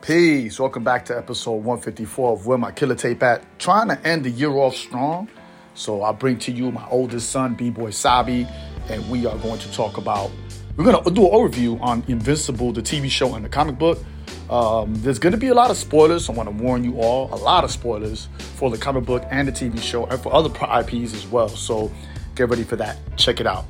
Peace. Welcome back to episode 154 of Where My Killer Tape At. Trying to end the year off strong. So I bring to you my oldest son, B-Boy Sabi, and we are going to talk about, we're going to do an overview on Invincible, the TV show and the comic book. There's going to be a lot of spoilers. I want to warn you all, a lot of spoilers for the comic book and the TV show and for other IPs as well. So get ready for that. Check it out.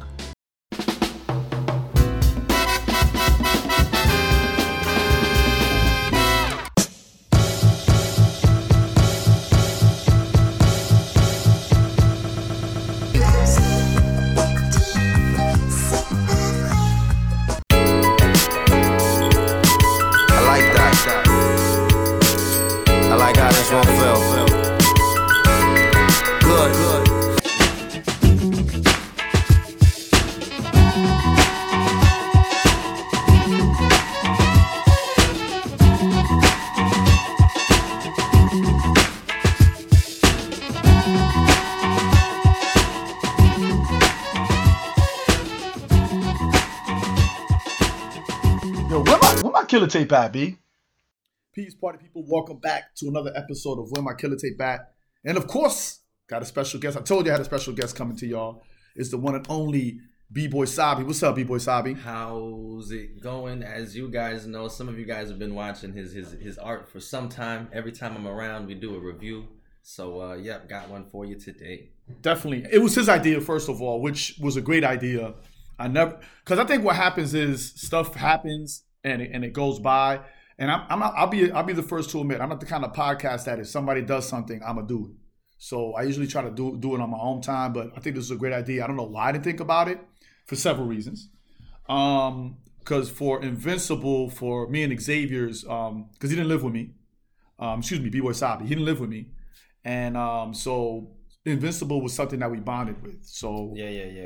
Where my killer tape at, B? Peace, party people. Welcome back to another episode of Where My Killer Tape At. And of course, got a special guest. I told you I had a special guest coming to y'all. It's the one and only B-Boy Sabi. What's up, B-Boy Sabi? How's it going? As you guys know, some of you guys have been watching his art for some time. Every time I'm around, we do a review. So, got one for you today. Definitely. It was his idea, first of all, which was a great idea. Because I think what happens is stuff happens and it goes by. And I'll be the first to admit, I'm not the kind of podcast that if somebody does something, I'm gonna do it. So I usually try to do it on my own time, but I think this is a great idea. I don't know why I didn't think about it for several reasons. Because for Invincible, for me and Xavier's, because he didn't live with me. B-Boy Sabi, he didn't live with me, and so Invincible was something that we bonded with. So yeah.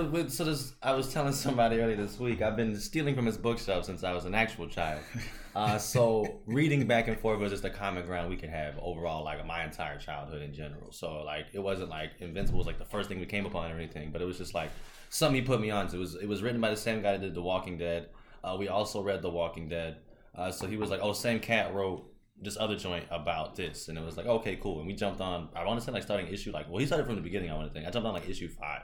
I was telling somebody earlier this week, I've been stealing from his bookshelf since I was an actual child. So reading back and forth was just a common ground we could have overall, like my entire childhood in general. So like it wasn't like Invincible was like the first thing we came upon or anything, but it was just like something he put me on. So it was written by the same guy that did The Walking Dead. We also read The Walking Dead. So he was like, same cat wrote this other joint about this, and it was like, okay, cool. And we jumped on, I want to say like starting issue he started from the beginning. I jumped on like issue 5.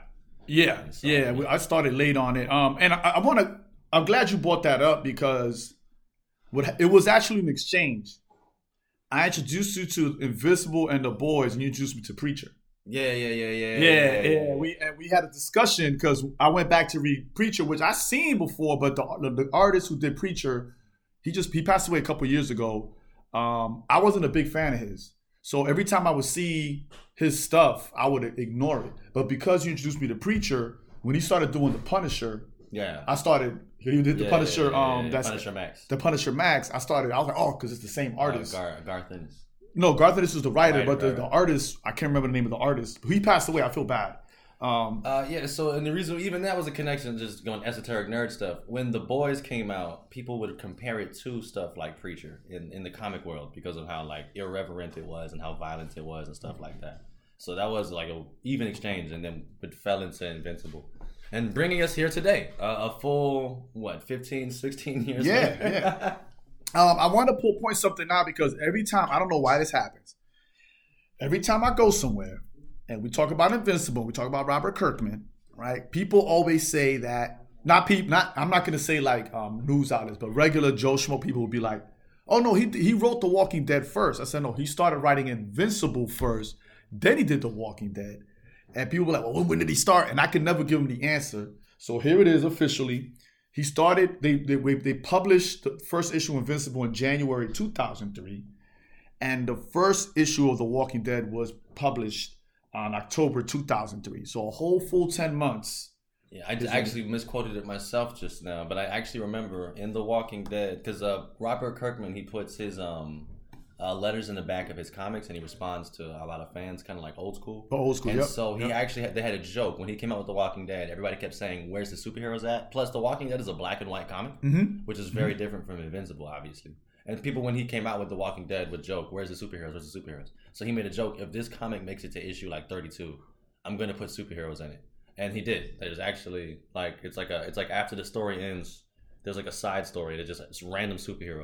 I started late on it. And I'm glad you brought that up because it was actually an exchange. I introduced you to Invincible and the boys, and you introduced me to Preacher. Yeah. We had a discussion because I went back to read Preacher, which I seen before, but the artist who did Preacher, he passed away a couple years ago. I wasn't a big fan of his. So every time I would see his stuff, I would ignore it. But because you introduced me to Preacher, when he started doing The Punisher, he did The Punisher, Punisher Max. The Punisher Max, I was like, because it's the same artist. Garth Ennis. No, Garth Ennis was the writer, but the artist, I can't remember the name of the artist. He passed away, I feel bad. So and the reason even that was a connection, just going esoteric nerd stuff. When The Boys came out, people would compare it to stuff like Preacher in the comic world because of how like irreverent it was and how violent it was and stuff like that. So that was like a even exchange, and then it fell into Invincible. And bringing us here today, a full 15, 16 years later. Yeah. I want to point something out because every time, I don't know why this happens. Every time I go somewhere, and we talk about Invincible, we talk about Robert Kirkman, right? People always say that, I'm not going to say like news outlets, but regular Joe Schmo people will be like, oh no, he wrote The Walking Dead first. I said, no, he started writing Invincible first, then he did The Walking Dead. And people were like, well, when did he start? And I could never give them the answer. So here it is officially. He started, they published the first issue of Invincible in January 2003. And the first issue of The Walking Dead was published on October 2003. So a whole full 10 months. Yeah, I actually misquoted it myself just now, but I actually remember in The Walking Dead, because Robert Kirkman, he puts his letters in the back of his comics, and he responds to a lot of fans, kind of like old school. And yep. So he actually they had a joke when he came out with The Walking Dead. Everybody kept saying, "Where's the superheroes at?" Plus, The Walking Dead is a black and white comic, which is very different from Invincible, obviously. And people, when he came out with The Walking Dead, would joke, "Where's the superheroes? Where's the superheroes?" So he made a joke: if this comic makes it to issue like 32, I'm gonna put superheroes in it, and he did. There's actually it's like after the story ends, there's like a side story that just it's random superheroes.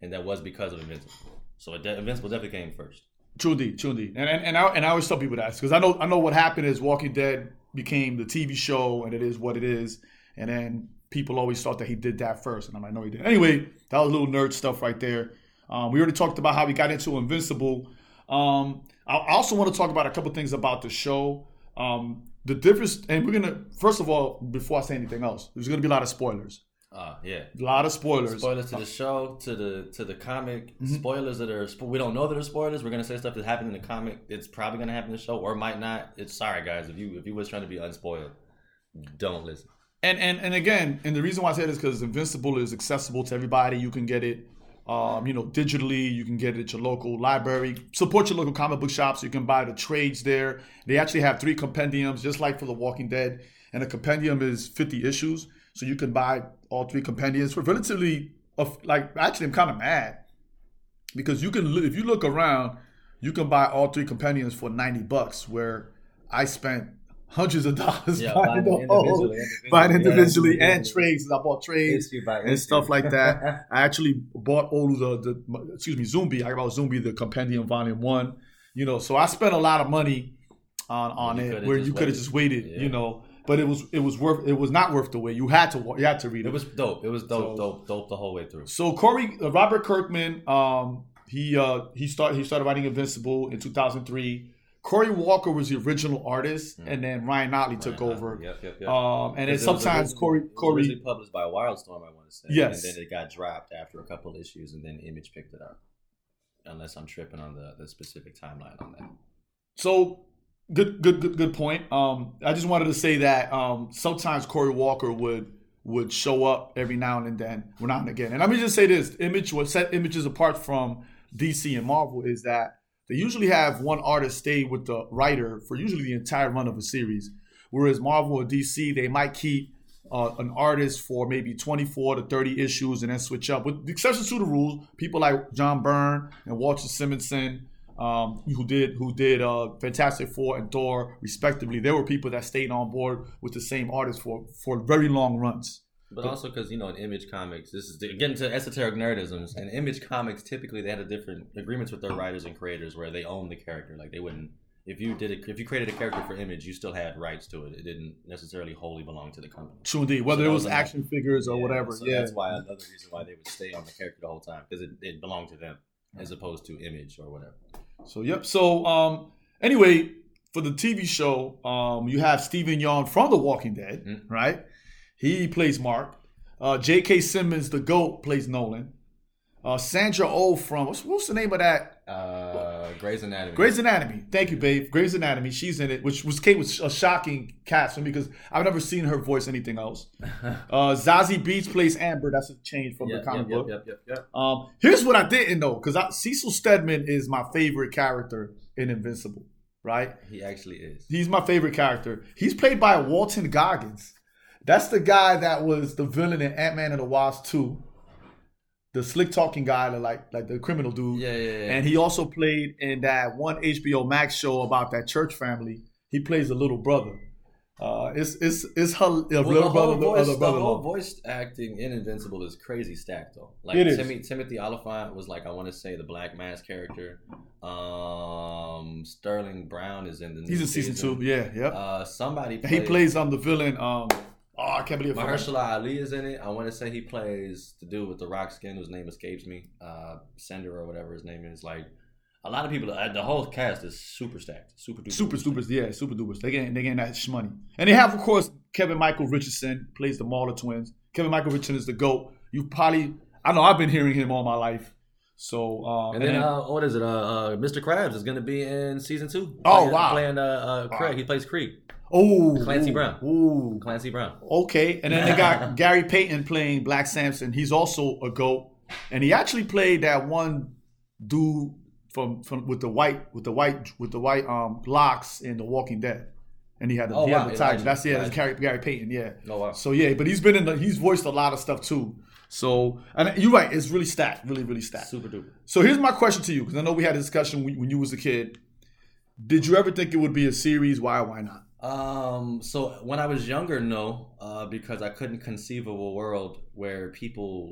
and that was because of Invincible. So Invincible definitely came first. Truly. And I always tell people that because I know what happened is Walking Dead became the TV show and it is what it is, and then people always thought that he did that first, and I'm like, no, he didn't. Anyway, that was a little nerd stuff right there. We already talked about how we got into Invincible. I also want to talk about a couple things about the show. The difference, and we're gonna first of all, before I say anything else, there's gonna be a lot of spoilers. Yeah, a lot of spoilers. Spoilers to the show, to the comic. Mm-hmm. Spoilers that are we don't know that are spoilers. We're gonna say stuff that happened in the comic. It's probably gonna happen in the show, or might not. It's sorry guys if you was trying to be unspoiled, don't listen. And again, and the reason why I say this is because Invincible is accessible to everybody. You can get it, digitally. You can get it at your local library. Support your local comic book shops. You can buy the trades there. They actually have 3 compendiums, just like for The Walking Dead. And a compendium is 50 issues. So you can buy all 3 compendiums for relatively, actually I'm kind of mad. Because you can, if you look around, you can buy all 3 compendiums for $90, where I spent hundreds of dollars buying individually and trades. I bought trades and stuff like that. I actually bought all the Zombie. I bought Zombie, the Compendium Volume 1. So I spent a lot of money on it, where you could have just waited, But it was not worth the wait. You had to read it. It was dope. It was dope the whole way through. So Robert Kirkman, he started writing Invincible in 2003. Cory Walker was the original artist, and then Ryan Ottley took over. Yep. And then sometimes Cory originally published by Wildstorm, I want to say. Yes. And then it got dropped after a couple issues, and then Image picked it up. Unless I'm tripping on the specific timeline on that. So good point. I just wanted to say that sometimes Cory Walker would show up every now and then, again. And let me just say this: what set Images apart from DC and Marvel is that they usually have one artist stay with the writer for usually the entire run of a series. Whereas Marvel or DC, they might keep an artist for maybe 24 to 30 issues and then switch up. With the exceptions to the rules, people like John Byrne and Walter Simonson, who did Fantastic Four and Thor, respectively, there were people that stayed on board with the same artist for very long runs. But also because, in Image Comics, this is getting to esoteric nerdisms, and Image Comics, typically they had a different agreements with their writers and creators where they own the character. Like they wouldn't, if you created a character for Image, you still had rights to it. It didn't necessarily wholly belong to the company. True indeed, whether it was action figures or whatever. So that's why another reason why they would stay on the character the whole time, because it belonged to them as opposed to Image or whatever. So, yep. So, anyway, for the TV show, you have Stephen Yeun from The Walking Dead, right? He plays Mark. J.K. Simmons, the GOAT, plays Nolan. Sandra Oh from, what's the name of that? Grey's Anatomy. Grey's Anatomy. Thank you, babe. Grey's Anatomy. She's in it, which came with a shocking cast for me because I've never seen her voice anything else. Zazie Beetz plays Amber. That's a change from the comic book. Yep. Here's what I didn't know, because Cecil Stedman is my favorite character in Invincible, right? He actually is. He's my favorite character. He's played by Walton Goggins. That's the guy that was the villain in Ant-Man and the Wasp 2. The slick talking guy, like the criminal dude. Yeah. And he also played in that one HBO Max show about that church family. He plays a little brother. It's little brother. The whole voice acting in Invincible is crazy stacked though. Like it is. Timothy Olyphant was I want to say the Black Mask character. Sterling Brown is in the new He's in season 2. Yeah. Somebody he plays the villain. I can't believe it. Mahershala Ali is in it. I want to say he plays the dude with the rock skin whose name escapes me. Sender or whatever his name is. Like a lot of people, the whole cast is super stacked, super duper. Yeah, super duper. They getting that shmoney, and they have of course Kevin Michael Richardson plays the Mauler twins. Kevin Michael Richardson is the GOAT. I know I've been hearing him all my life. So and then what is it? Mr. Krabs is going to be in season 2. Wow! Playing Craig. He plays Krieg. Clancy Brown. Okay, and then they got Gary Payton playing Black Samson. He's also a GOAT, and he actually played that one dude from with the white locks in The Walking Dead, and he had the tiger. That's Gary Payton. Yeah. Oh wow. So yeah, but he's voiced a lot of stuff too. So and you're right, it's really stacked, really stacked. Super duper. So here's my question to you, because I know we had a discussion when you was a kid. Did you ever think it would be a series? Why not? So when I was younger, no, because I couldn't conceive of a world where people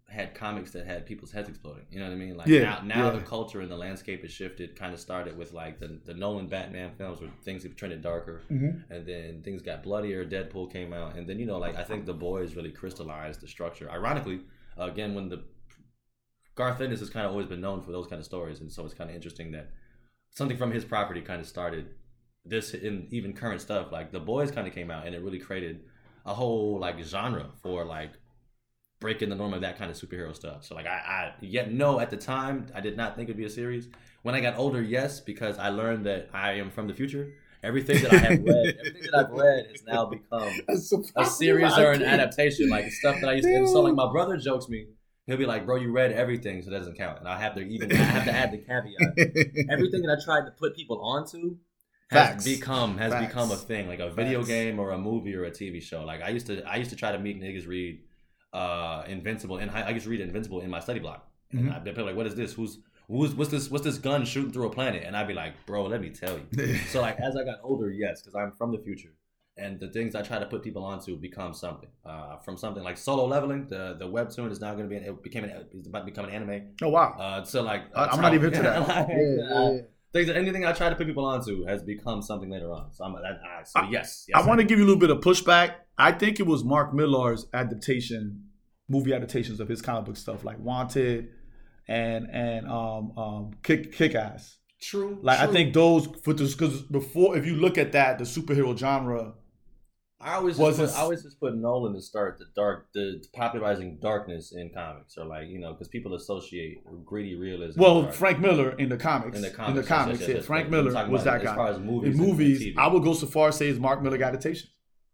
had comics that had people's heads exploding. You know what I mean? Like Yeah, now yeah. the culture and the landscape has shifted. Kind of started with like the Nolan Batman films where things have trended darker, Mm-hmm. and then things got bloodier. Deadpool came out, and then like I think The Boys really crystallized the structure. Ironically, again, when the Garth Ennis has kind of always been known for those kind of stories, and so it's kind of interesting that something from his property kind of started this in even current stuff. Like The Boys kind of came out, and it really created a whole like genre for like breaking the norm of that kind of superhero stuff. So like I yet no at the time I did not think it'd be a series. When I got older, yes, because I learned that I am from the future. Everything that I have read, everything that I've read has now become a series or an adaptation. Like stuff that I used to. And so like my brother jokes me. He'll be like, "Bro, you read everything, so that doesn't count." And I have to add the caveat. Everything that I tried to put people onto has become a thing, like a video game or a movie or a TV show. Like I used to try to make niggas read Invincible, and I used to read Invincible in my study block. Mm-hmm. And I'd be like, "What is this? What's this gun shooting through a planet?" And I'd be like, "Bro, let me tell you." So like as I got older, yes, because I'm from the future. And the things I try to put people onto become something. From something like Solo Leveling, the webtoon is now going to be it's about to become an anime. Oh wow! So like I'm not even into that. Like, anything I try to put people onto has become something later on. So yes. I want to give you a little bit of pushback. I think it was Mark Millar's movie adaptations of his comic book stuff, like Wanted and Kick-Ass. True. Like true. I think those because before, if you look at that, the superhero genre. I always just put Nolan to start the popularizing darkness in comics, or like because people associate gritty realism. Well, Frank Miller in the comics, yes. Frank Miller was that guy. As far as movies, in movies, I would go so far as say it's Mark Miller adaptations.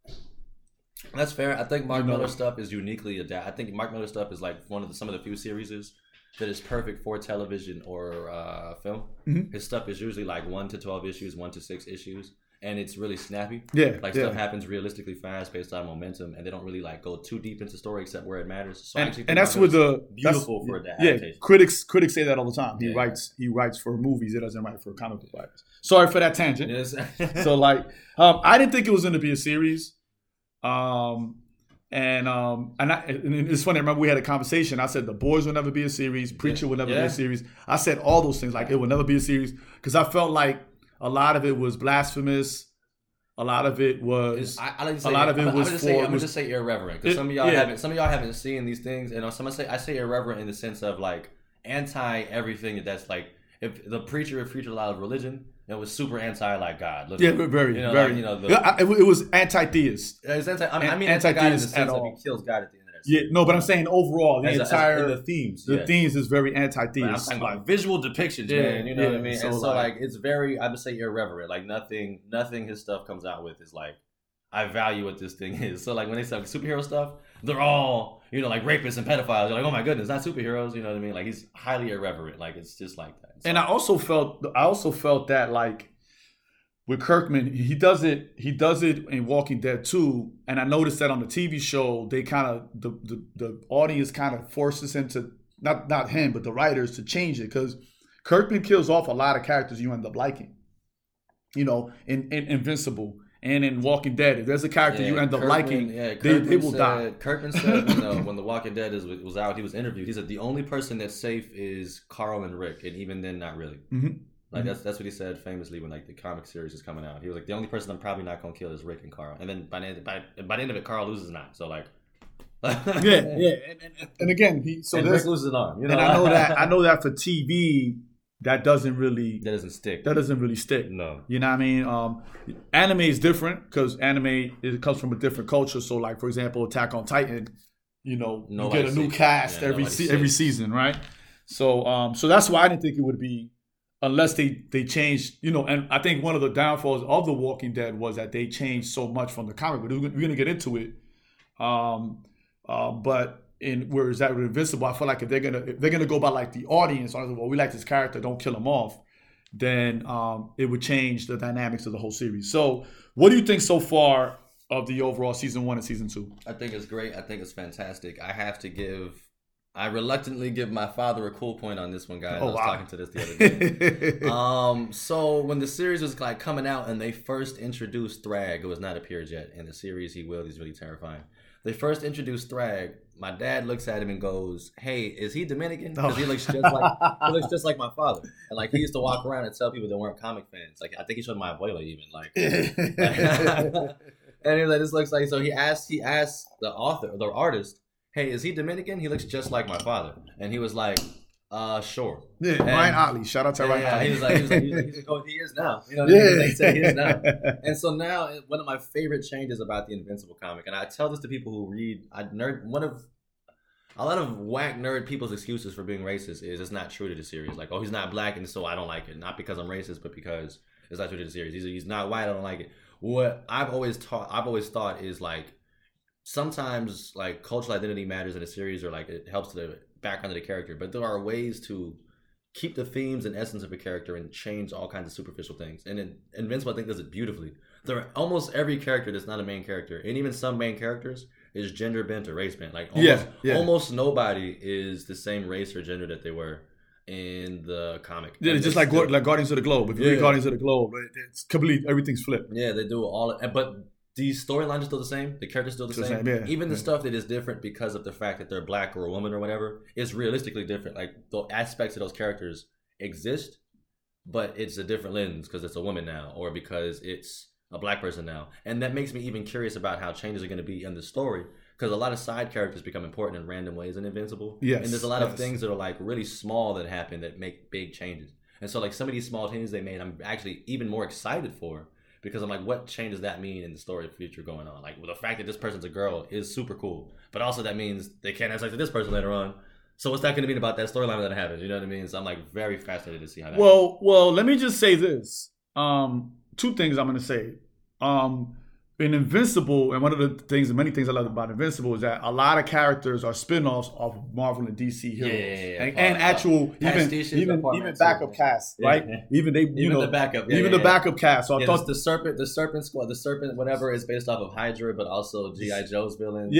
That's fair. I think Mark Miller stuff is uniquely adapted. I think Mark Miller stuff is like some of the few series that is perfect for television or film. Mm-hmm. His stuff is usually like 1 to 12 issues, 1 to 6 issues. And it's really snappy. Yeah. Stuff happens realistically fast based on momentum, and they don't really like go too deep into story except where it matters. So and that's what beautiful for the adaptation. Yeah, critics say that all the time. He writes for movies. He doesn't write for comic book writers. Sorry for that tangent. Yes. So like, I didn't think it was going to be a series. And it's funny. I remember we had a conversation. I said The Boys will never be a series. Preacher will never be a series. I said all those things. Like it will never be a series because I felt like a lot of it was blasphemous. A lot of it was. I'm gonna just say irreverent because some of y'all haven't seen these things, and I say irreverent in the sense of like anti everything that's like if the preacher preached a lot of religion. It was super anti like God. Literally. Yeah, very. It was anti-theist. It's I mean anti-God in the sense that he kills God at the end of that. Yeah, no, but I'm saying overall, the themes. The themes is very anti-theist. I'm talking about visual depictions, man. You know what I mean? So, and so like it's very, I would say irreverent. Like nothing his stuff comes out with is like, I value what this thing is. So like when they say like superhero stuff, they're all, like rapists and pedophiles. You're like, oh my goodness, not superheroes. You know what I mean? Like he's highly irreverent. Like it's just like that. So, and I also felt that like with Kirkman, he does it in Walking Dead too. And I noticed that on the TV show, they kind of the audience kind of forces him to not him, but the writers to change it because Kirkman kills off a lot of characters you end up liking. In Invincible. And in Walking Dead, if there's a character you end up liking, they will die. Kirkman said when The Walking Dead was out, he was interviewed. He said the only person that's safe is Carl and Rick, and even then, not really. Mm-hmm. Like that's what he said famously when like the comic series is coming out. He was like the only person I'm probably not gonna kill is Rick and Carl. And then by the end of it, Carl loses an eye. So like, and again, Rick loses an arm. And I know that for TV. That doesn't really stick. No. You know what I mean? Anime is different because it comes from a different culture. So like, for example, Attack on Titan, you get a new cast every season, right? So that's why I didn't think it would be unless they changed, and I think one of the downfalls of The Walking Dead was that they changed so much from the comic, but we're going to get into it. But whereas that with Invincible, I feel like if they're gonna go by like the audience, well, we like this character, don't kill him off, then it would change the dynamics of the whole series. So, what do you think so far of the overall season 1 and season 2? I think it's great. I think it's fantastic. I reluctantly give my father a cool point on this one, guys. I was talking to this the other day. So when the series was like coming out and they first introduced Thrag, who has not appeared yet in the series, he's really terrifying. they first introduced Thrag, my dad looks at him and goes, "Hey, is he Dominican? Because he looks just like my father." And like he used to walk around and tell people that weren't comic fans. Like I think he showed my abuela even like. And he was like, "This looks like." So he asked the author, the artist, "Hey, is he Dominican? He looks just like my father." And he was like, sure. Yeah, Ryan Otley. Shout out to Ryan Otley. He was like, oh, he is now. You know what I mean? They said he is now. And so now, one of my favorite changes about the Invincible comic, and I tell this to people who read, a lot of whack nerd people's excuses for being racist is it's not true to the series. Like, oh, he's not black, and so I don't like it. Not because I'm racist, but because it's not true to the series. He's not white, I don't like it. What I've always thought is like, sometimes like cultural identity matters in a series, or like it helps the background of the character, but there are ways to keep the themes and essence of a character and change all kinds of superficial things. And in Invincible, I think, does it beautifully. There are almost every character that's not a main character, and even some main characters, is gender bent or race bent. Like almost nobody is the same race or gender that they were in the comic. Yeah, it's just like Guardians of the Globe. If you read Guardians of the Globe, it's complete. Everything's flipped. Yeah, they do all, but the storylines are still the same. The characters still the same. Yeah. Even the stuff that is different because of the fact that they're black or a woman or whatever is realistically different. Like the aspects of those characters exist, but it's a different lens because it's a woman now, or because it's a black person now. And that makes me even curious about how changes are going to be in the story, because a lot of side characters become important in random ways in Invincible. Yes. And there's a lot of things that are like really small that happen that make big changes. And so like some of these small changes they made, I'm actually even more excited for. Because I'm like, what change does that mean in the story of future going on? Like, well, the fact that this person's a girl is super cool. But also that means they can't have sex with this person later on. So what's that going to mean about that storyline that happens? You know what I mean? So I'm like very fascinated to see how that goes. Well, let me just say this. Two things I'm going to say. In Invincible, and one of the things, many things I love about Invincible is that a lot of characters are spin-offs of Marvel and DC heroes, and actual even backup cast, right? Even the backup, the backup cast. So I thought the Serpent Squad, the Serpent whatever is based off of Hydra, but also GI Joe's villains.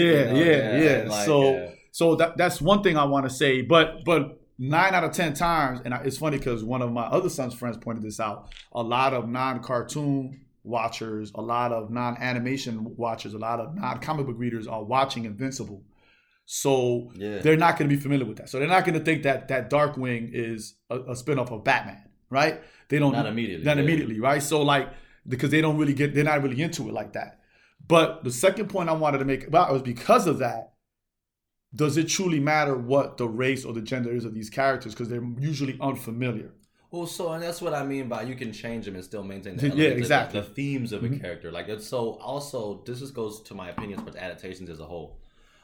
So that's one thing I want to say, but 9 out of 10 times, and it's funny because one of my other son's friends pointed this out. A lot of non-cartoon watchers, a lot of non-animation watchers, a lot of non-comic book readers are watching Invincible. So they're not going to be familiar with that. So they're not going to think that Darkwing is a spinoff of Batman, right? They don't. Not immediately, right? So like, because they're not really into it like that. But the second point I wanted to make about it was because of that, does it truly matter what the race or the gender is of these characters? Because they're usually unfamiliar. Well, and that's what I mean by you can change them and still maintain the themes of a character. Like it's so. Also, this just goes to my opinions with adaptations as a whole.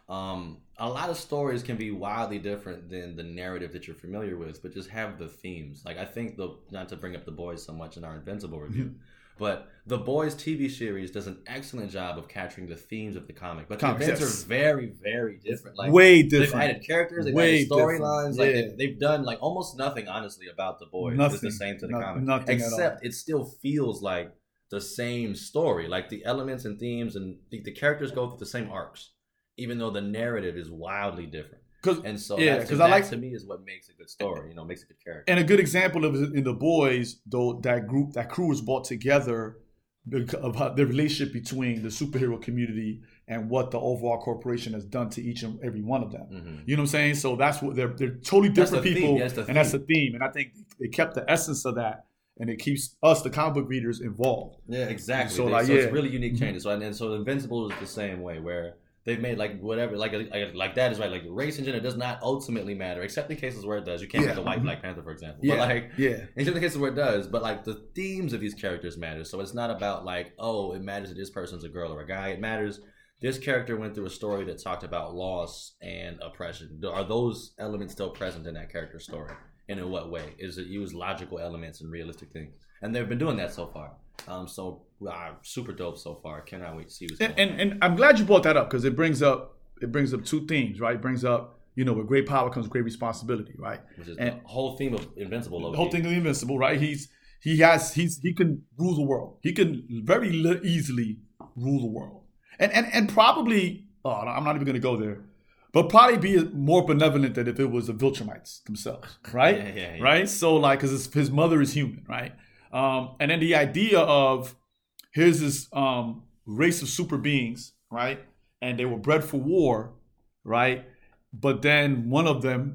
A lot of stories can be wildly different than the narrative that you're familiar with, but just have the themes. Like I think not to bring up The Boys so much in our Invincible review, but The Boys TV series does an excellent job of capturing the themes of the comic. But the events are very, very different. Like way different. They've added characters, they've added storylines. Like they've done like almost nothing, honestly, about The Boys. It's the same to the comic, except it still feels like the same story. Like the elements and themes and the characters go through the same arcs, even though the narrative is wildly different. And so that to me is what makes a good story, makes a good character. And a good example of it in The Boys, though, that crew was brought together of how the relationship between the superhero community and what the overall corporation has done to each and every one of them. Mm-hmm. You know what I'm saying? So that's what they're totally different people, and that's the theme. And I think they kept the essence of that, and it keeps us, the comic book readers, involved. Yeah, exactly. So it's really unique changes. So Invincible is the same way, where they've made like whatever, like that is right. Like race and gender does not ultimately matter, except in cases where it does. You can't make a white Black Panther, for example. Yeah. But except in cases where it does. But like the themes of these characters matter. So it's not about like, oh, it matters that this person's a girl or a guy. It matters this character went through a story that talked about loss and oppression. Are those elements still present in that character's story? And in what way? Is it use logical elements and realistic things? And they've been doing that so far. Super dope so far. Cannot wait to see what's going on. And I'm glad you brought that up because it brings up two themes, right? It brings up, with great power comes great responsibility, right? Which is the whole theme of Invincible. The whole thing of Invincible, right? He can rule the world. He can very easily rule the world, and probably I'm not even going to go there, but probably be more benevolent than if it was the Viltrumites themselves, right? Yeah. Right. So because his mother is human, right? And then the idea of here's this race of super beings, right? and they were bred for war, right? But then one of them,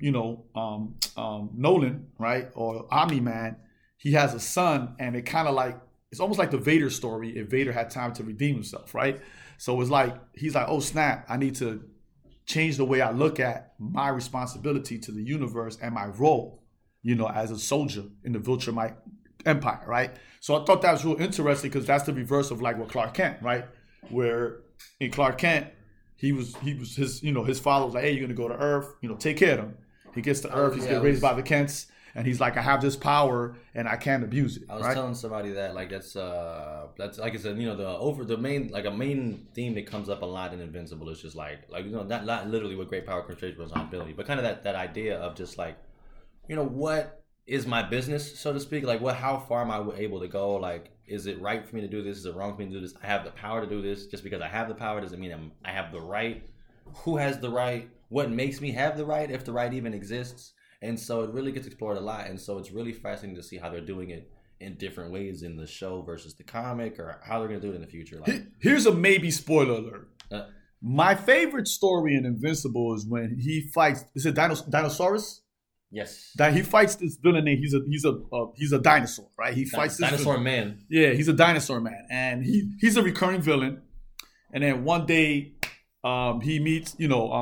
Nolan, right, or Omni-Man, he has a son, and it kind of like, it's almost like the Vader story if Vader had time to redeem himself, right? So it's like, he's like, oh snap, I need to change the way I look at my responsibility to the universe and my role, as a soldier in the Viltrumite Empire, right? So I thought that was real interesting because that's the reverse of like what Clark Kent, right? Where in Clark Kent, he was his father was like, hey, you're gonna go to Earth, take care of him. He gets to Earth, he's getting raised by the Kents, and he's like, I have this power and I can't abuse it. I was telling somebody that like that's like I said, the main theme that comes up a lot in Invincible is just like not literally with great power comes great responsibility, but kind of that idea of just like, what is my business, so to speak? Like, how far am I able to go? Like, is it right for me to do this? Is it wrong for me to do this? I have the power to do this. Just because I have the power doesn't mean I have the right. Who has the right? What makes me have the right, if the right even exists? And so it really gets explored a lot. And so it's really fascinating to see how they're doing it in different ways in the show versus the comic, or how they're going to do it in the future. Like, here's a maybe spoiler alert. My favorite story in Invincible is when he fights. Is it Dinosaurus? Yes. That he fights this villain. And he's a dinosaur, right? He fights this dinosaur man. Yeah, he's a dinosaur man, and he's a recurring villain. And then one day, he meets.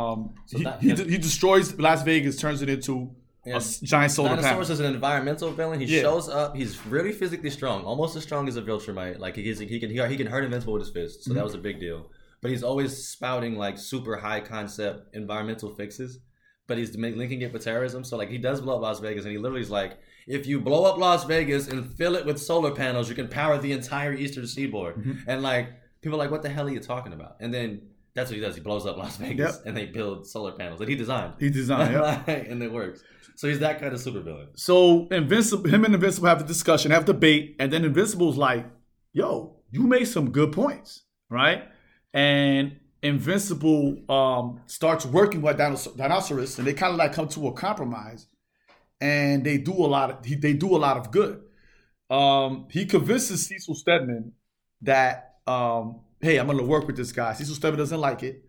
He destroys Las Vegas, turns it into a giant solar panel. Dinosaurus is an environmental villain. He shows up. He's really physically strong, almost as strong as a Viltrumite. Like he can hurt Invincible with his fist. So that was a big deal. But he's always spouting like super high concept environmental fixes. But he's linking it with terrorism. So like he does blow up Las Vegas, and he literally is like, if you blow up Las Vegas and fill it with solar panels, you can power the entire eastern seaboard. Mm-hmm. And like people are like, what the hell are you talking about? And then that's what he does. He blows up Las Vegas and they build solar panels that he designed. And it works. So he's that kind of supervillain. So him and Invincible have the discussion, have debate, and then Invincible's like, yo, you made some good points, right? And Invincible starts working with Dinosaurus, and they kind of like come to a compromise, and they do a lot of good. He convinces Cecil Stedman that hey, I'm gonna work with this guy. Cecil Stedman doesn't like it,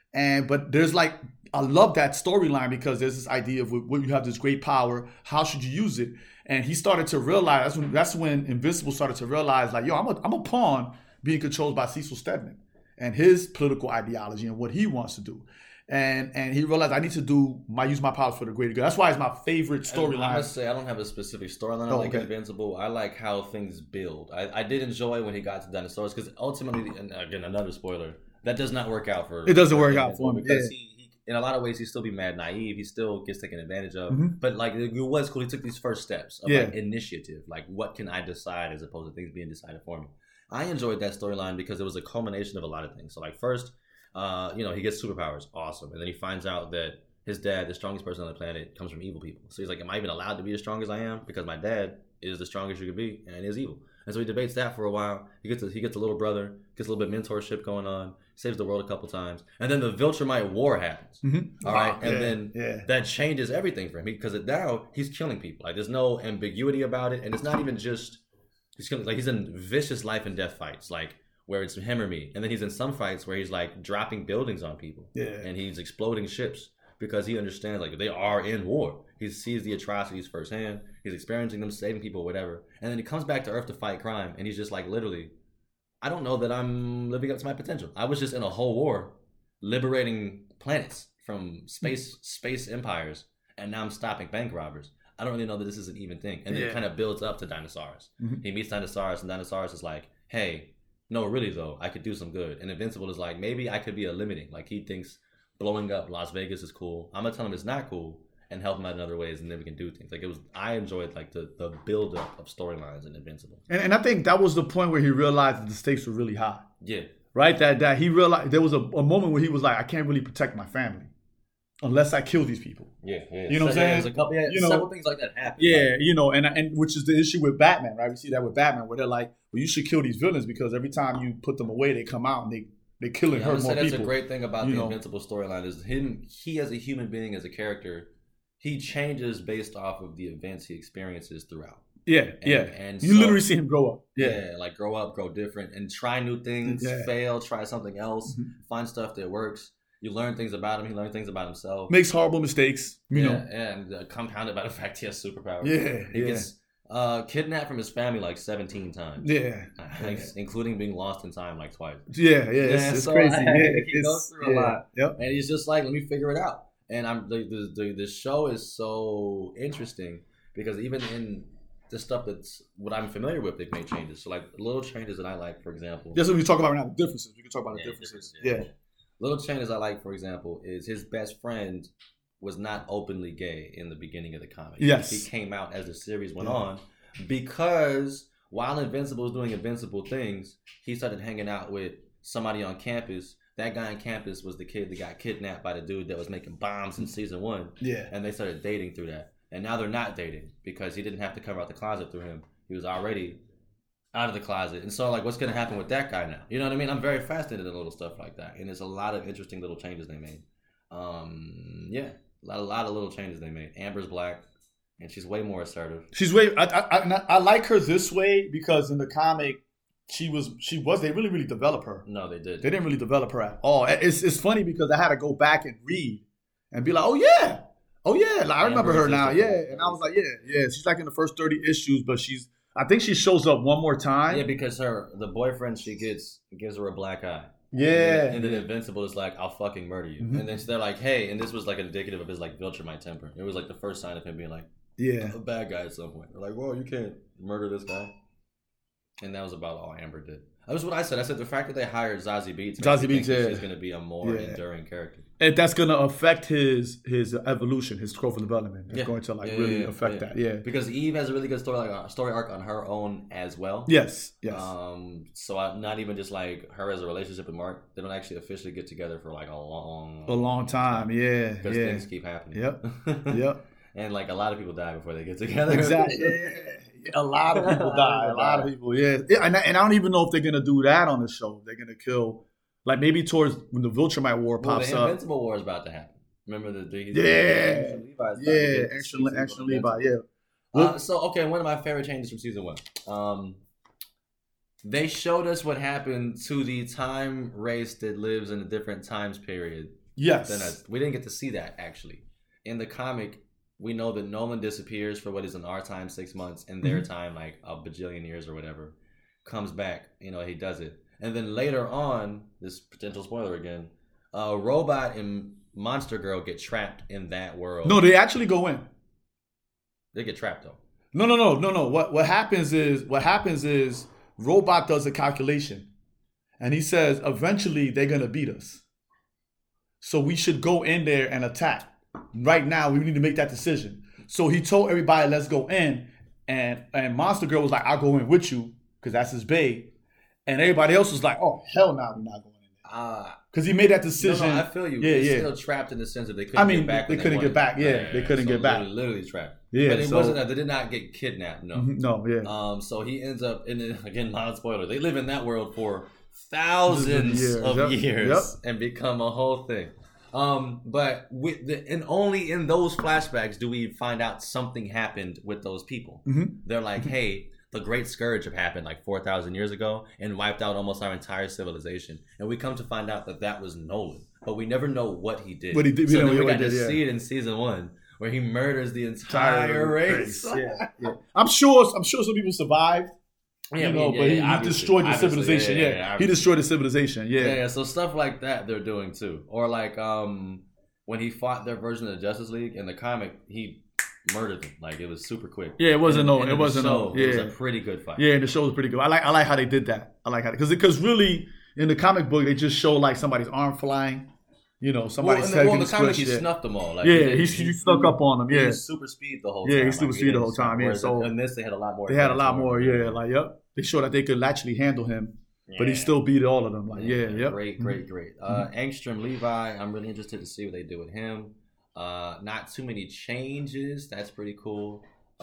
but there's like, I love that storyline because there's this idea of when you have this great power, how should you use it? And he started to realize that's when Invincible started to realize like, yo, I'm a pawn being controlled by Cecil Stedman and his political ideology and what he wants to do. And he realized I need to use my powers for the greater good. That's why it's my favorite storyline. I must say I don't have a specific storyline I like Invincible. I like how things build. I did enjoy when he got to Dinosaurus because ultimately, and again another spoiler, that does not work out for. It doesn't work out for him because he in a lot of ways he's still be mad naive. He still gets taken advantage of. Mm-hmm. But like it was cool. He took these first steps of like initiative. Like what can I decide as opposed to things being decided for me. I enjoyed that storyline because it was a culmination of a lot of things. So like first. He gets superpowers, awesome, and then he finds out that his dad, the strongest person on the planet, comes from evil people. So he's like, "Am I even allowed to be as strong as I am? Because my dad is the strongest you could be, and is evil." And so he debates that for a while. He gets a little brother, gets a little bit of mentorship going on, saves the world a couple times, and then the Viltrumite War happens. Mm-hmm. All right, and then that changes everything for him because now he's killing people. Like there's no ambiguity about it, and it's not even just he's in vicious life and death fights, like. Where it's him or me. And then he's in some fights where he's like dropping buildings on people. Yeah. And he's exploding ships because he understands like they are in war. He sees the atrocities firsthand. He's experiencing them, saving people, whatever. And then he comes back to Earth to fight crime. And he's just like literally, I don't know that I'm living up to my potential. I was just in a whole war liberating planets from space empires. And now I'm stopping bank robbers. I don't really know that this is an even thing. And then it kind of builds up to Dinosaurus. Mm-hmm. He meets Dinosaurus and Dinosaurus is like, hey, no, really though, I could do some good. And Invincible is like, maybe I could be a limiting. Like he thinks blowing up Las Vegas is cool. I'm gonna tell him it's not cool and help him out in other ways, and then we can do things. Like I enjoyed like the build up of storylines in Invincible. And I think that was the point where he realized that the stakes were really high. Yeah. Right? That he realized there was a moment where he was like, I can't really protect my family unless I kill these people. Yeah. You know what I'm saying? There's a couple, several things like that happen. Yeah, and which is the issue with Batman, right? We see that with Batman where they're like, well, you should kill these villains because every time you put them away, they come out and they kill and hurt more people. That's a great thing about the Invincible storyline is he as a human being, as a character, he changes based off of the events he experiences throughout. Yeah, yeah. And You literally see him grow up. Yeah, like grow up, grow different, and try new things, fail, try something else, find stuff that works. You learn things about him. He learns things about himself. Makes horrible mistakes. You know. And compounded by the fact he has superpowers. Yeah, he gets kidnapped from his family like 17 times. Yeah. Including being lost in time like twice. Yeah. It's crazy. He goes through a lot. Yep. And he's just like, let me figure it out. And the show is so interesting because even in the stuff that's what I'm familiar with, they've made changes. So like little changes that I like, for example. That's what we talk about right now. The differences. We can talk about the differences. Yeah. Little changes I like, for example, is his best friend was not openly gay in the beginning of the comic. Yes. He came out as the series went on because while Invincible was doing Invincible things, he started hanging out with somebody on campus. That guy on campus was the kid that got kidnapped by the dude that was making bombs in season 1. Yeah. And they started dating through that. And now they're not dating because he didn't have to cover out the closet through him. He was already out of the closet. And so, like, what's going to happen with that guy now? You know what I mean? I'm very fascinated in little stuff like that. And there's a lot of interesting little changes they made. A lot of little changes they made. Amber's black, and she's way more assertive. She's way. I like her this way because in the comic, she was. They really developed her. No, they did. They didn't really develop her at all. It's funny because I had to go back and read and be like, oh yeah. Like, I remember her now. Yeah, and I was like, yeah. She's like in the first 30 issues, but I think she shows up one more time. Yeah, because the boyfriend she gets gives her a black eye. Yeah. And then Invincible is like, I'll fucking murder you. Mm-hmm. And then they're like, hey, and this was like indicative of his like Viltrumite temper. It was like the first sign of him being like, a bad guy at some point. They're like, whoa, you can't murder this guy. And that was about all Amber did. That was what I said. I said the fact that they hired Zazie Beetz, she's going to be a more enduring character. And that's going to affect his evolution, his growth and development. It's going to really affect that. Yeah, because Eve has a really good story arc on her own as well. Yes. So I'm not even just like her as a relationship with Mark. They don't actually officially get together for like a long time. Yeah, because things keep happening. Yep. And like a lot of people die before they get together. Exactly. A lot of people die. A lot of people. Yeah. And I don't even know if they're gonna do that on the show. They're gonna kill. Like maybe towards when the Viltrumite War pops the up. The Invincible War is about to happen. Remember Action Levi. Yeah. So okay, one of my favorite changes from season 1. They showed us what happened to the time race that lives in a different times period. Yes. We didn't get to see that actually. In the comic, we know that Nolan disappears for what is in our time 6 months, in their time like a bajillion years or whatever. Comes back, he does it. And then later on, this potential spoiler again, Robot and Monster Girl get trapped in that world. No, they actually go in. They get trapped though. No. What happens is Robot does a calculation, and he says eventually they're gonna beat us. So we should go in there and attack. Right now, we need to make that decision. So he told everybody, let's go in, and Monster Girl was like, I'll go in with you because that's his babe. And everybody else was like, "Oh hell, no, we're not going in there." Because he made that decision. No, I feel you. They're still trapped in the sense that they couldn't get back. They couldn't get back. Yeah, they couldn't get back. Literally trapped. Yeah, but it wasn't that they did not get kidnapped. No. No. Yeah. So he ends up again. Mild spoiler. They live in that world for thousands of years and become a whole thing. But only in those flashbacks do we find out something happened with those people. They're like, hey. The Great Scourge happened like 4,000 years ago and wiped out almost our entire civilization. And we come to find out that was Nolan. But we never know what he did. What he did. So we got to see it in season 1 where he murders the entire race. Yeah. I'm sure some people survived. But he destroyed the civilization. He destroyed the civilization. Yeah. So stuff like that they're doing too. Or like when he fought their version of the Justice League in the comic, he murdered them. Like it was super quick. Yeah, it wasn't It was a pretty good fight. Yeah, and the show was pretty good. I like how they did that. I like how because really in the comic book they just show like somebody's arm flying. Somebody's head getting the comic he squished. snuffed them all. Like, he snuck up on them. Yeah, he was super speed the whole time. Yeah, he super speed the whole time. Yeah, so in this they had a lot more. Yeah, like they showed that they could actually handle him. Yeah. But he still beat all of them. Like great. Angstrom Levi, I'm really interested to see what they do with him. Not too many changes. That's pretty cool.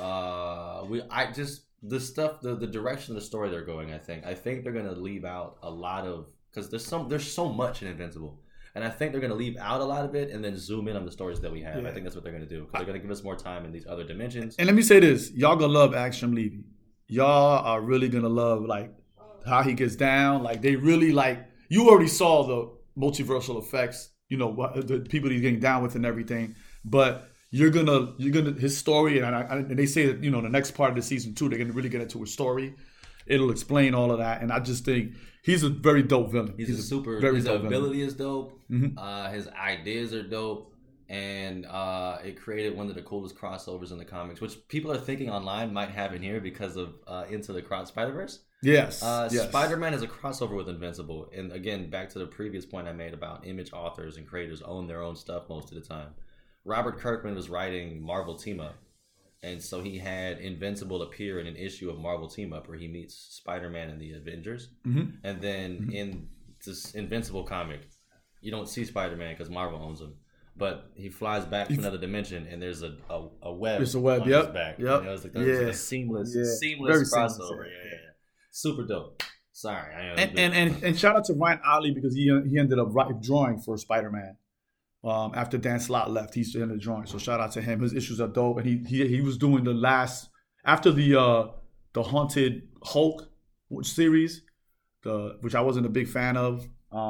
The direction of the story they're going. I think they're gonna leave out a lot of because there's so much in Invincible. And I think they're going to leave out a lot of it and then zoom in on the stories that we have. Yeah. I think that's what they're going to do because they're going to give us more time in these other dimensions. And let me say this: y'all gonna love Action Levy. Y'all are really gonna love like how he gets down. Like they really like. You already saw the multiversal effects. You know what the people he's getting down with and everything. But you're gonna his story, and they say that the next part of the season 2 they're gonna really get into his story. It'll explain all of that, and I just think he's a very dope villain. He's a super. His ability is dope. His ideas are dope, and it created one of the coolest crossovers in the comics, which people are thinking online might have in here because of Into the Spider-Verse. Yes. Yes. Spider-Man is a crossover with Invincible, and again, back to the previous point I made about Image authors and creators own their own stuff most of the time. Robert Kirkman was writing Marvel Team Up, and so he had Invincible appear in an issue of Marvel Team Up where he meets Spider-Man and the Avengers. And then in this Invincible comic, you don't see Spider-Man because Marvel owns him. But he flies back to another dimension, and there's a web. There's a web, on his back. It was like a seamless crossover. Yeah. Super dope. Sorry. And shout out to Ryan Otley because he ended up drawing for Spider-Man. After Dan Slott left, he ended up drawing. So shout out to him. His issues are dope, and he was doing the last after the Haunted Hulk series, which I wasn't a big fan of.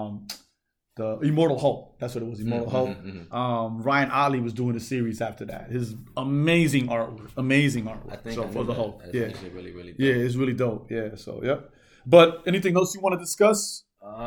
The Immortal Hulk, that's what it was, Immortal Hulk. Ryan Otley was doing the series after that. His amazing artwork. I think for the Hulk, it's really, really dope. Yeah, it's really dope. Yeah, so yep. But anything else you want to discuss?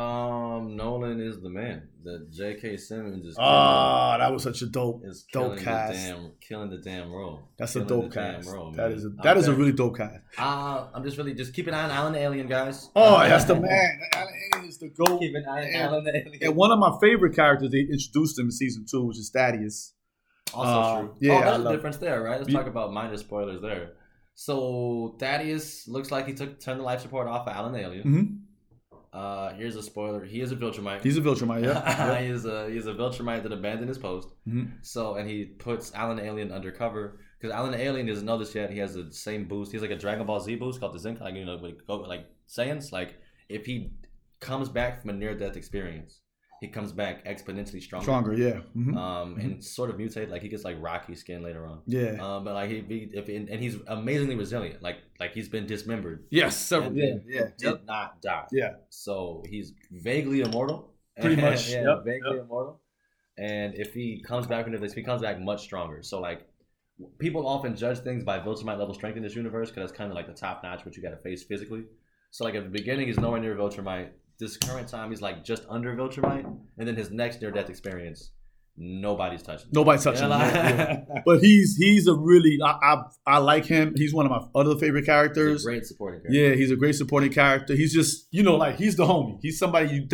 Nolan is the man. The J.K. Simmons is that was such a dope cast. Killing the damn role. That's a dope cast. That is a really dope cast. I'm just keep an eye on Alan the Alien, guys. Oh, that's the man. Alan the Alien is the GOAT. Keep an eye on Alan the Alien. And one of my favorite characters they introduced him in season 2, which is Thaddeus. Also true. Yeah, there's a difference there, right? Let's talk about minor spoilers there. So Thaddeus looks like he turned the life support off of Alan the Alien. Here's a spoiler. He is a Viltrumite. He's a Viltrumite, yeah. He's a Viltrumite that abandoned his post. So, and he puts Alan the Alien undercover because Alan the Alien doesn't know this yet. He has the same boost. He's like a Dragon Ball Z boost called the Zinc. Like like Saiyans. Like if he comes back from a near-death experience, he comes back exponentially stronger. Yeah. And sort of mutate. Like he gets like Rocky skin later on. Yeah. But like and he's amazingly resilient. Like he's been dismembered. Yes. Did not die. Yeah. So he's vaguely immortal. Pretty much. Vaguely immortal. And if he comes back into this, he comes back much stronger. So like people often judge things by Viltrumite level strength in this universe because that's kind of like the top notch what you got to face physically. So like at the beginning he's nowhere near Viltrumite. This current time he's like just under Viltrumite, and then his next near-death experience, nobody's touching him. Yeah. But he's a really I like him. He's one of my other favorite characters. He's a great supporting character. Yeah, he's a great supporting character. He's just like he's the homie. He's somebody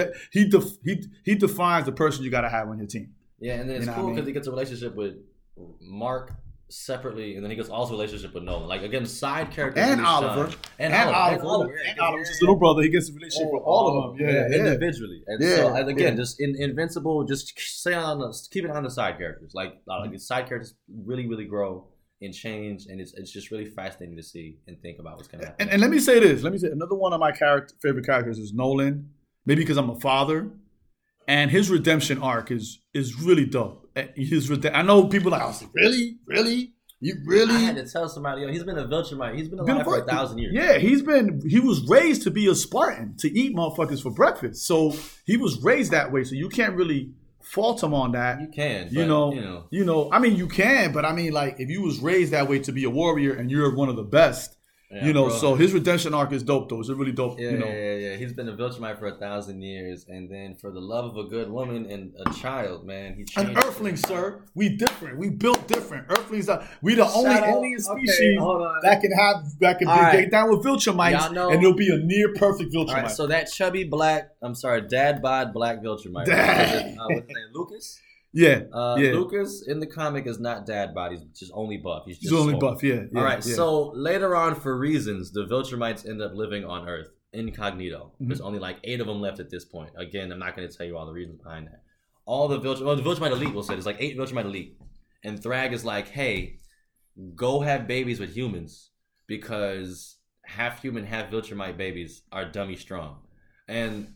he defines the person you got to have on your team. Yeah, and then it's cool because he gets a relationship with Mark separately, and then he gets also a relationship with Nolan. Like again, side characters and Oliver, and Oliver, his little brother. He gets a relationship with all of them. Yeah, individually. And so, and again, just in Invincible, just keep it on the side characters. Like the side characters really, really grow and change, and it's just really fascinating to see and think about what's going to happen. And let me say this. Another one of my favorite characters is Nolan. Maybe because I'm a father, and his redemption arc is really dope. I know people are like, really? You really? I had to tell somebody, he's been a Viltrumite. He's been alive for 1,000 years. Yeah, he was raised to be a Spartan, to eat motherfuckers for breakfast. So he was raised that way. So you can't really fault him on that. You can, I mean, you can, but I mean, like, if you was raised that way to be a warrior and you're one of the best, so his redemption arc is dope, though. It's a really dope, Yeah. He's been a Viltrumite for 1,000 years, and then for the love of a good woman and a child, man, he changed. An earthling, sir. We different. We built different. Earthlings we the only alien species that can get down with Viltrumites, and it'll be a near perfect Viltrumite. All right, so that chubby dad bod black Viltrumite. What's his name? Lucas? Yeah, Lucas in the comic is not dad bod. He's just only buff. He's only buff. Yeah. All right. Yeah. So later on, for reasons, the Viltrumites end up living on Earth incognito. There's only like 8 of them left at this point. Again, I'm not going to tell you all the reasons behind that. All the Viltrumite elite will say there's like 8 Viltrumite elite, and Thrag is like, hey, go have babies with humans because half human, half Viltrumite babies are dummy strong, and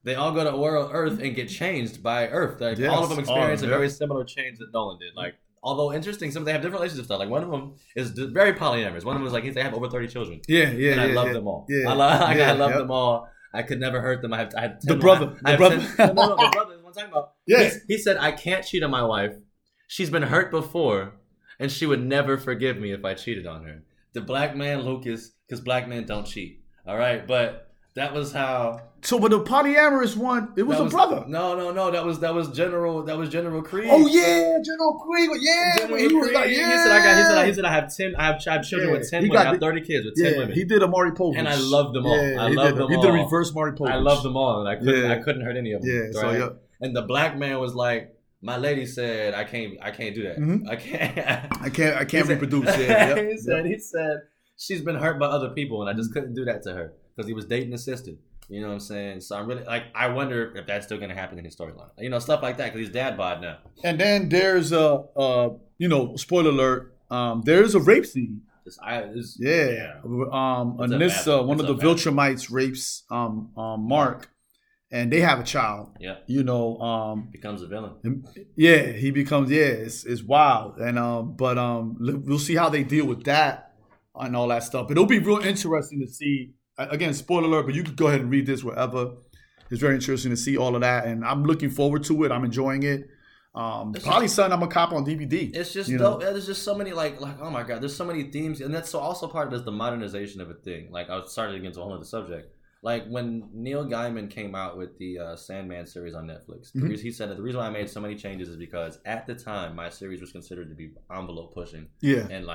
They all go to Earth and get changed by Earth. Like all of them experience a very similar change that Nolan did. Like, although interesting, some they have different relationship stuff. Like one of them is very polyamorous. One of them is like they have over 30 children. And I love them all. I love them all. I could never hurt them. I had 10 the brother. The brother is what I'm talking about. He said I can't cheat on my wife. She's been hurt before, and she would never forgive me if I cheated on her. The black man Lucas, because black men don't cheat. All right, but. That was how. So, but the polyamorous one, it was a brother. No. That was General Krieg. Oh yeah, General Krieg. Yeah, General Krieg. Was like, yeah. He said I have 10. I have children with 10 women. I have 30 kids with 10 women. He did a Maury Povich, and I loved them all. I loved them all. He did a reverse Maury Povich. I loved them all, and I couldn't hurt any of them. Yeah. Right? So and the black man was like, my lady said I can't do that. Mm-hmm. I can't reproduce. He said she's been hurt by other people, and I just couldn't do that to her. Because he was dating a sister. You know what I'm saying? So I'm really, I wonder if that's still going to happen in his storyline. You know, stuff like that, because he's dad bod now. And then there's spoiler alert, there's a rape scene. Anissa, one of the Viltrumites rapes Mark, and they have a child. Yeah. You know, becomes a villain. Yeah, he becomes, it's wild. And but we'll see how they deal with that and all that stuff. But it'll be real interesting to see. Again, spoiler alert, but you can go ahead and read this wherever. It's very interesting to see all of that, and I'm looking forward to it. I'm enjoying it. Probably something I'm a cop on DVD. It's just dope. There's just so many like oh my god, there's so many themes, and that's also part of it is the modernization of a thing. Like I started to get into a whole other subject. Like when Neil Gaiman came out with the Sandman series on Netflix, he said that the reason why I made so many changes is because at the time my series was considered to be envelope pushing, and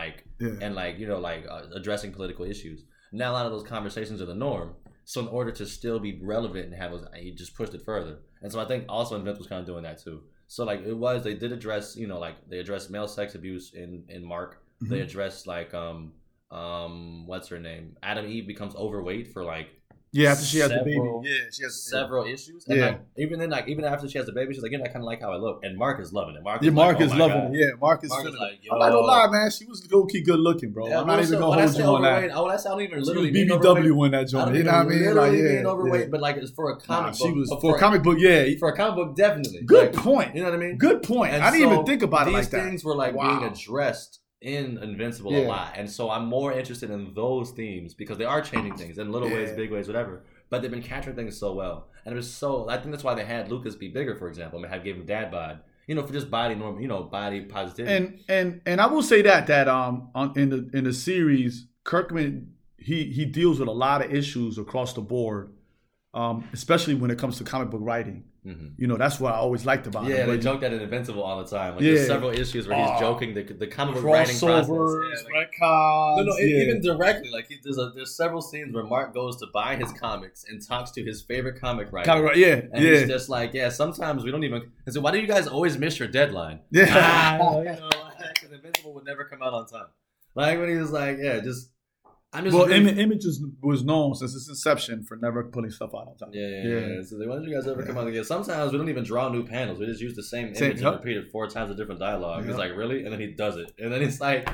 addressing political issues. Now a lot of those conversations are the norm. So in order to still be relevant and have those, he just pushed it further. And so I think also Invent was kind of doing that too. So like they did address, they addressed male sex abuse in Mark. Mm-hmm. They addressed what's her name? Adam Eve becomes overweight for after she has the baby. Yeah, she has several issues. And even after she has the baby, she's like, I kind of like how I look. And Mark is loving it. Mark is loving it. Yeah, Mark is like, I'm not gonna lie, man. She was low key good looking, bro. Yeah, I'm not even gonna hold you on that. I don't even literally being BBW in that joint. You know what I mean? Literally being overweight, but it's for a comic book. She was for a comic book. Yeah, for a comic book, definitely. Good point. You know what I mean? Good point. I didn't even think about it like that. These things were being addressed in Invincible a lot, and so I'm more interested in those themes because they are changing things in little ways, big ways, whatever. But they've been capturing things so well, and it was so. I think that's why they had Lucas be bigger, for example. I mean, had gave him dad bod, for just body norm, body positivity. And I will say that in the series, Kirkman he deals with a lot of issues across the board, especially when it comes to comic book writing. Mm-hmm. That's what I always liked about it. Yeah, they joked at it Invincible all the time. There's several issues where he's joking the comic book writing process. Retcons. Even directly. There's several scenes where Mark goes to buy his comics and talks to his favorite comic writer. And he's just like, sometimes we don't even. I said, why do you guys always miss your deadline? Yeah. Because Invincible would never come out on time. Like when he was like, Image was known since its inception for never putting stuff out on time. Yeah. So why don't you guys ever come out again? Sometimes we don't even draw new panels. We just use the same image and repeat it 4 times a different dialogue. He's like, really? And then he does it. And then it's like,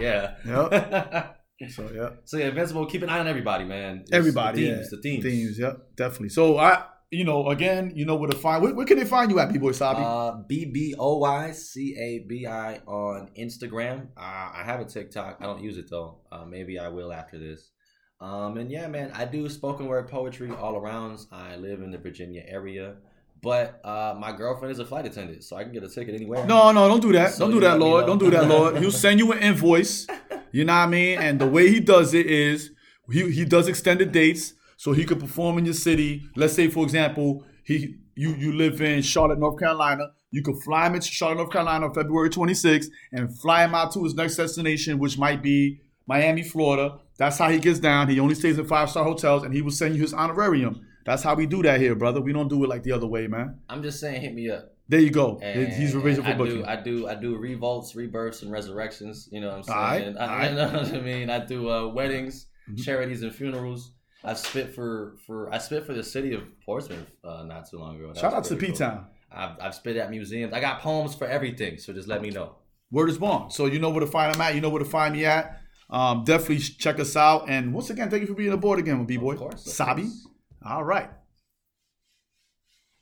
So Invincible, keep an eye on everybody, man. The themes. Yep, definitely. So again, where to find. Where can they find you at, B-Boy Sabi? BBOYCABI on Instagram. I have a TikTok. I don't use it though. Maybe I will after this. And yeah, man, I do spoken word poetry all around. I live in the Virginia area. But my girlfriend is a flight attendant, so I can get a ticket anywhere. No, don't do that. Don't do that, Lord. Don't do that, Lord. He'll send you an invoice. You know what I mean? And the way he does it is he does extended dates. So he could perform in your city. Let's say, for example, you live in Charlotte, North Carolina. You could fly him into Charlotte, North Carolina on February 26th and fly him out to his next destination, which might be Miami, Florida. That's how he gets down. He only stays in 5-star hotels, and he will send you his honorarium. That's how we do that here, brother. We don't do it like the other way, man. I'm just saying, hit me up. There you go. And he's revision for booking. I do revolts, rebirths, and resurrections. You know what I'm saying? All right. You know what I mean? I do weddings, charities, and funerals. I spit for the city of Portsmouth not too long ago. Shout out to P-Town. I've spit at museums. I got poems for everything, so just let me know. Word is born. So you know where to find them at. You know where to find me at. Definitely check us out. And once again, thank you for being aboard again with B-Boy. Of course. Sabi. All right.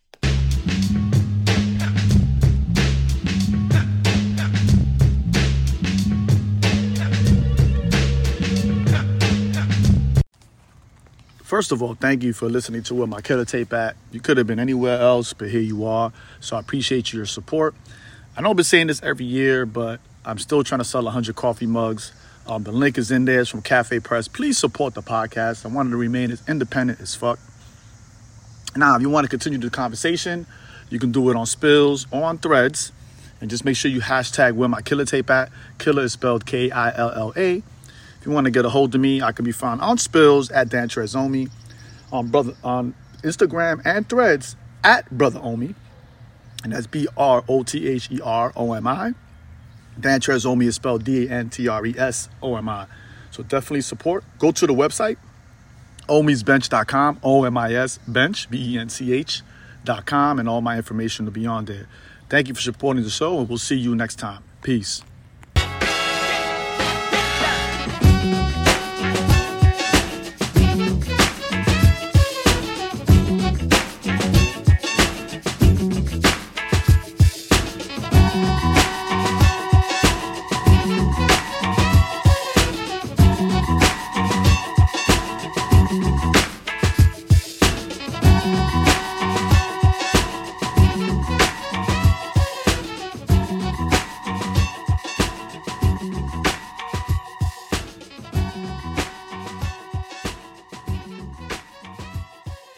First of all, thank you for listening to where my killer tape at. You could have been anywhere else, but here you are. So I appreciate your support. I know I've been saying this every year, but I'm still trying to sell 100 coffee mugs. The link is in there. It's from Cafe Press. Please support the podcast. I wanted to remain as independent as fuck. Now, if you want to continue the conversation, you can do it on Spills or on Threads. And just make sure you hashtag where my killer tape at. Killer is spelled Killa. If you want to get a hold of me, I can be found on Spills at Dan Trezomi, on Instagram and Threads at Brother Omi, and that's BROTHEROMI. Dan Trezomi is spelled DANTRESOMI. So definitely support. Go to the website, omisbench.com, OMIS bench, BENCH.com, and all my information will be on there. Thank you for supporting the show, and we'll see you next time. Peace.